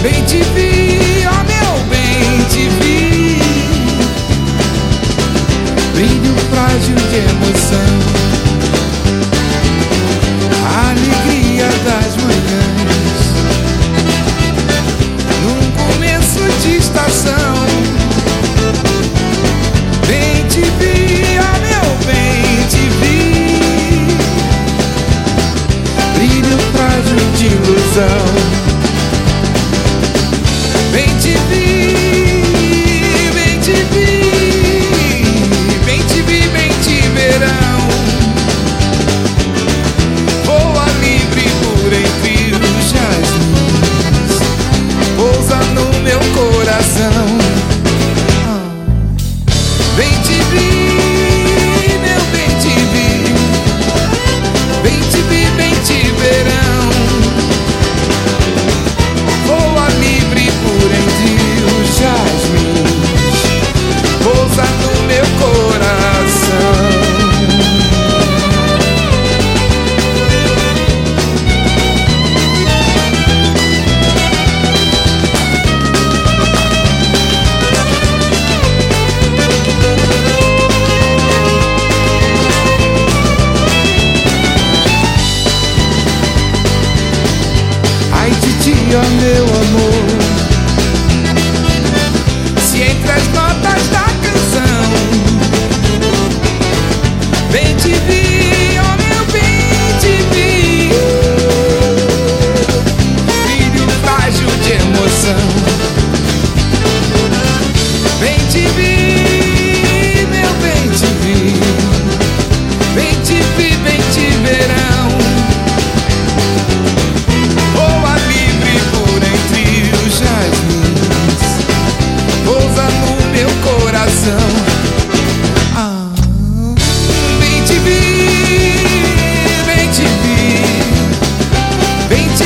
Bem te vi, ó meu bem te vi. Brilho frágil de emoção, a alegria das manhãs, num começo de estação. Bem te vi, ó meu bem te vi. Brilho frágil de ilusão. Bem te vi, bem te vi, bem te vi, bem te verão. Voa livre por entre os jasmins, pousa no meu coração. Bem te vi, meu bem te vi, bem te vi, bem te verão. Voa livre por entre os jasmins, pousa no meu coração. Ai de ti, ó meu amor, se entre as notas da canção. Bem te vi, ó meu bem te vi. Brilho frágil de emoção. Bem te vi, meu bem te vi. Bem te vi, bem te verão. Voa livre por entre os jasmins, pousa no meu coração. Bem te vi, bem te vi, bem te